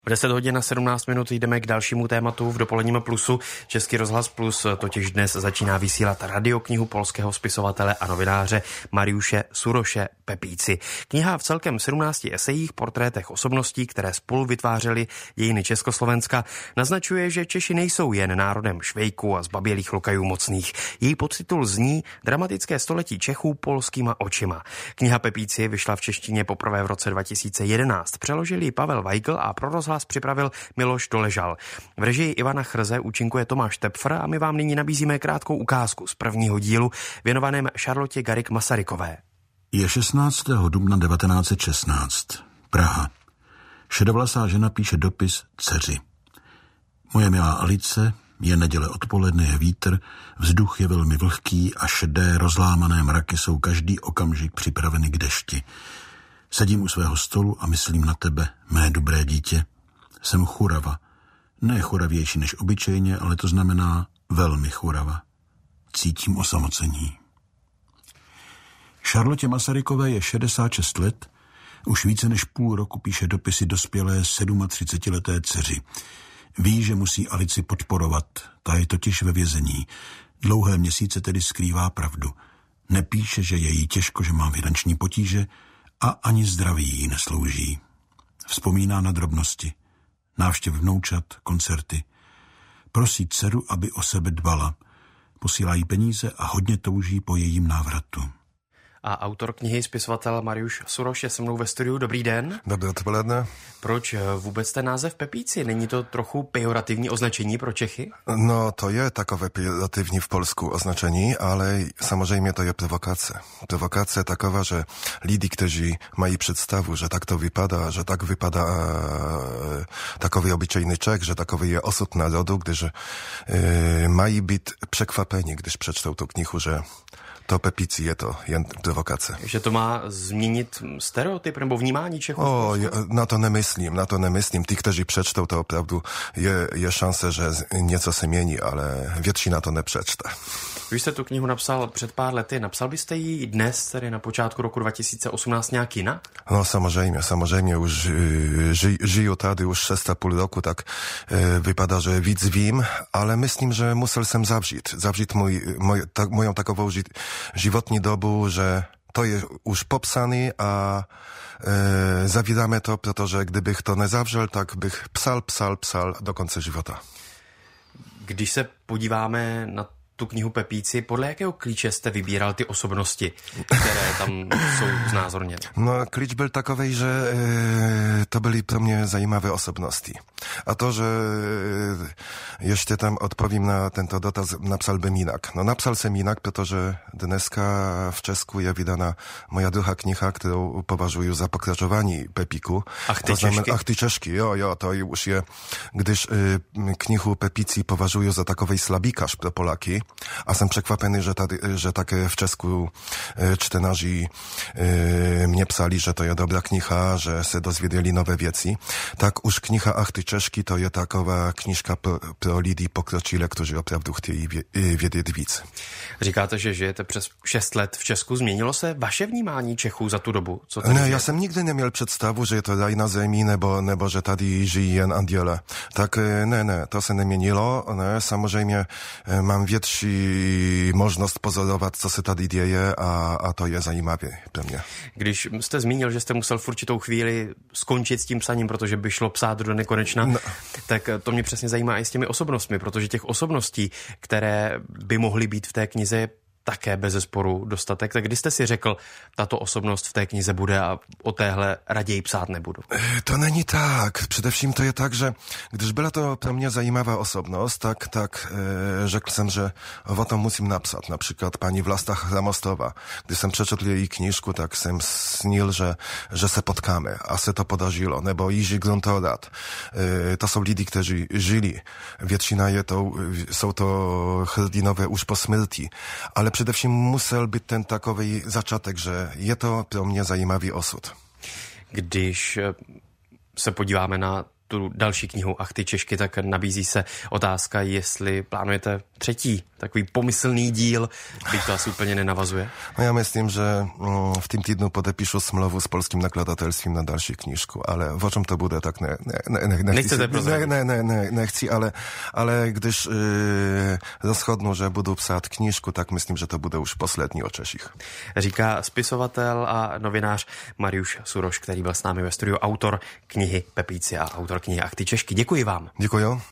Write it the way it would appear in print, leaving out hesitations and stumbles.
V 10 hodin a 17 minut jdeme k dalšímu tématu v dopoledním Plusu. Český rozhlas Plus totiž dnes začíná vysílat radioknihu polského spisovatele a novináře Mariusze Suroše Pepíci. Kniha v celkem 17 esejích, portrétech osobností, které spolu vytvářely dějiny Československa, naznačuje, že Češi nejsou jen národem švejků a zbabělých lokajů mocných. Její podtitul zní Dramatické století Čechů polskýma očima. Kniha Pepíci vyšla v češtině poprvé v roce 2011. Přeložil ji Pavel Weigl a pro rozhlas připravil Miloš Doležal. V režii Ivana Chrze účinkuje Tomáš Tepfr a my vám nyní nabízíme krátkou ukázku z prvního dílu věnovaném Charlotte Garrigue-Masarykové. Je 16. dubna 1916. Praha. Šedovlasá žena píše dopis dceři. Moje milá Alice, je neděle odpoledne, je vítr, vzduch je velmi vlhký a šedé rozlámané mraky jsou každý okamžik připraveny k dešti. Sedím u svého stolu a myslím na tebe, mé dobré dítě. Jsem churava. Ne churavější než obyčejně, ale to znamená velmi churava. Cítím osamocení. Charlotte Masarykové je 66 let, už více než půl roku píše dopisy dospělé 37leté dceři. Ví, že musí Alici podporovat, ta je totiž ve vězení. Dlouhé měsíce tedy skrývá pravdu. Nepíše, že je jí těžko, že má finanční potíže a ani zdraví jí neslouží. Vzpomíná na drobnosti. Návštěv vnoučat, koncerty. Prosí dceru, aby o sebe dbala. Posílá jí peníze a hodně touží po jejím návratu. A autor knihy, spisovatel Mariusz Suroš je se mnou ve studiu. Dobrý den. Dobré odpoledne. Proč vůbec ten název Pepíci? Není to trochu pejorativní označení pro Čechy? No, to je takové pejorativní v Polsku označení, ale samozřejmě to je prowokacja. Prowokacja takowa, że lidé, kteří mají představu, že tak to vypadá, že tak vypadá takový obyčejný Czech, že takový je osud národu, když mají být překvapeni, když přečtou tu knihu, že to Pepíci je to jen provokace. Že to má změnit stereotyp nebo vnímání Čechů? Na to nemyslím. Ty, kteří přečtou, to opravdu je šance, že něco se mění, ale většina to nepřečte. Vy jste tu knihu napsal před pár lety. Napsal byste ji dnes, tedy na počátku roku 2018 nějak jinak? No samozřejmě, už žiju tady už 6,5 roku, tak vypadá, že víc vím, ale myslím, že musel jsem zavřít moją takovou životní dobu, že to je už popsaný a zavíráme to, protože kdybych to nezavřel, tak bych psal do konce života. Když se podíváme na tu knihu Pepíci, podle jakého klíče jste vybíral ty osobnosti, které tam jsou znázorněny? No, klíč byl takový, že to byly pro mě zajímavé osobnosti. A to, že ještě tam odpovím na tento dotaz, napsal bym jinak. No, napsal jsem jinak, protože dneska v Česku je vydána moja druhá kniha, kterou považuji za pokračování Pepíku. Ach ty Češky, jo, to już je, když knihu Pepíci považuji za takovej slabíkař pro Polaky, a jsem překvapený, že také v Česku čtenáři mě psali, že to je dobra kniha, že se dozvěděli nowe věci. Tak už kniha Ach ty Češky to je taková knižka pro lidi pokročilé, kteří opravdu chtějí vědět víc. Říkáte, že žijete přes 6 let v Česku. Změnilo se vaše vnímání Čechů za tu dobu? Ne, já jsem nikdy neměl představu, že je to raj na zemi, nebo že tady žijí jen anděle. Tak ne, to se neměnilo. Ne, samozřejmě mám větší možnost pozorovat, co se tady děje a to je zajímavé pro mě. Když jste zmínil, že jste musel v určitou chvíli skončit s tím psaním, protože by šlo psát do nekonečna, tak to mě přesně zajímá i s těmi osobnostmi, protože těch osobností, které by mohly být v té knize, také bezesporu dostatek. Tak kdy jste si řekl, tato osobnost v té knize bude a o téhle raději psát nebudu? To není tak. Především to je tak, že když byla to pro mě zajímavá osobnost, tak řekl jsem, že o tom musím napsat. Například paní Vlasta Chramostová. Když jsem přečetl její knížku, tak jsem snil, že se potkáme a se to podařilo. Nebo Jiří Gruntorad. To jsou lidi, kteří žili. Většina jsou to hrdinové už po smrti. Ale především musel být ten takový začátek, že je to pro mě zajímavý osud. Když se podíváme na tu další knihu Ach ty Češky, tak nabízí se otázka, jestli plánujete takový pomyslný díl, byť to asi úplně nenavazuje? No ja myslím, že w tym týdnu podepíšu smlouvu s polským nakladatelstvím na další knížku, ale o čom to bude, tak nechci, ale když rozhodnu, že budu psát knížku, tak myslím, že to bude už poslední o Češích. Říká spisovatel a novinář Mariusz Suroš, který byl s námi ve studiu, autor knihy Pepíci a autor knihy Ach ty Češky. Děkuji vám. Děkuji.